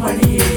മണിയേ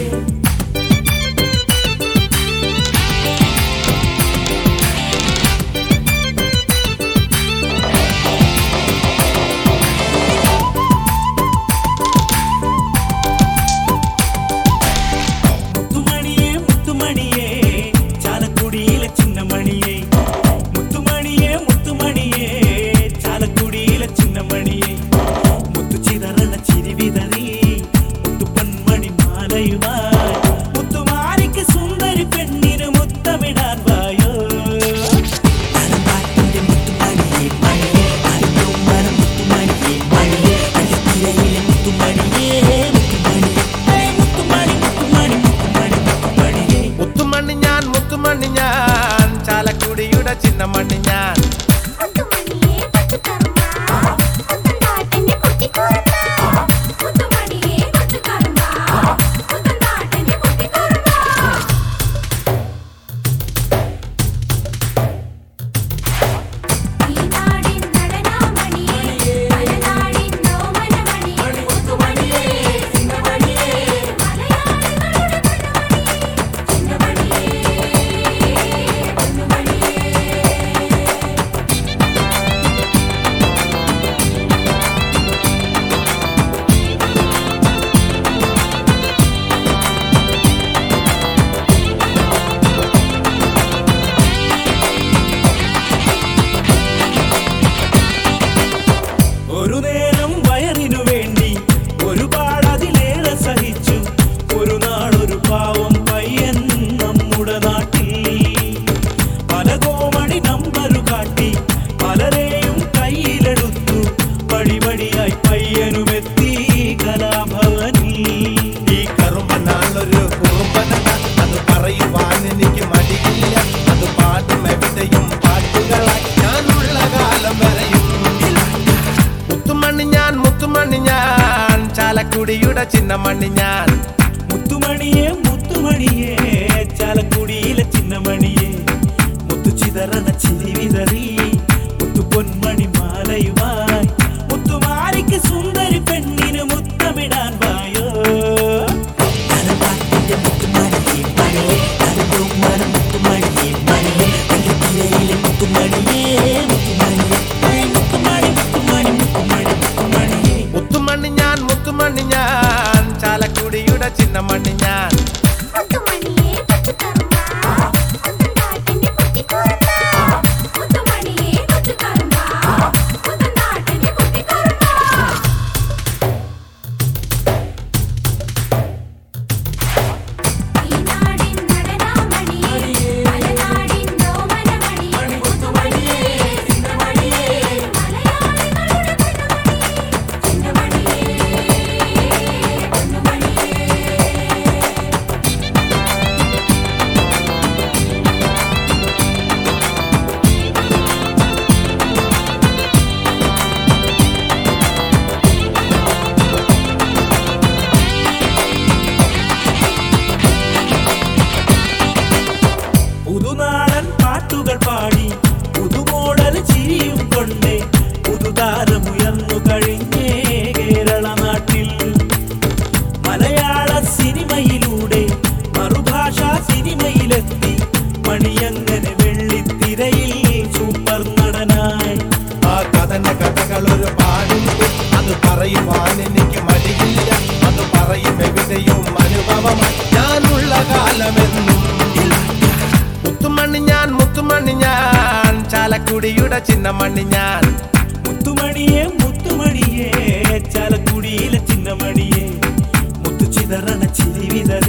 ചാലക്കുടിയുടെ ചിന്നമണി ഞാൻ ചാലക്കുടിയുടെ ചിന്നമണി ഞാൻ മുത്തുമണിയേ മുത്തുമണിയേ ചാലക്കുടിയിലെ ചിന്നമണിയേ മുത്തു ചിതറണ ചിരി വിതറി മുത്തു പൊന്മണി മാലയുമായി മുത്തുമാരിക്ക് സുന്ദരി പെണ്ണിന് മുത്തമിടാൻ വായോ മുത്തുമണി ഞാൻ ചാലക്കുടിയുടെ ചിന്നമണി ഞാൻ പുതുനാടൻ പാട്ടുകൾ പാടി പുതുമോടൽ ചിരിയും കൊണ്ടേ പുതുതാരമുയർന്നു കഴിഞ്ഞേ കേരള നാട്ടിൽ മലയാള സിനിമയിലൂടെ മറുഭാഷാ സിനിമയിലെത്തി മണിയങ്ങനെ വെള്ളിത്തിരയിൽ സൂപ്പർ നടനായി ആ കഥകൾ ഒരു പാടുണ്ട് അത് പറയുവാൻ എനിക്ക് മടിയില്ല അത് പറയും എവിടെയും അനുഭവമായി ഞാനുള്ള കാലമെന്നും മുത്തുമണി ഞാൻ ചാലക്കുടിയുടെ ചിന്നമണി ഞാൻ മുത്തുമണിയേ മുത്തുമണിയേ ചാലക്കുടിയിലെ ചിന്നമണിയേ മുത്തു ചിതറണ ചിരി വിതറി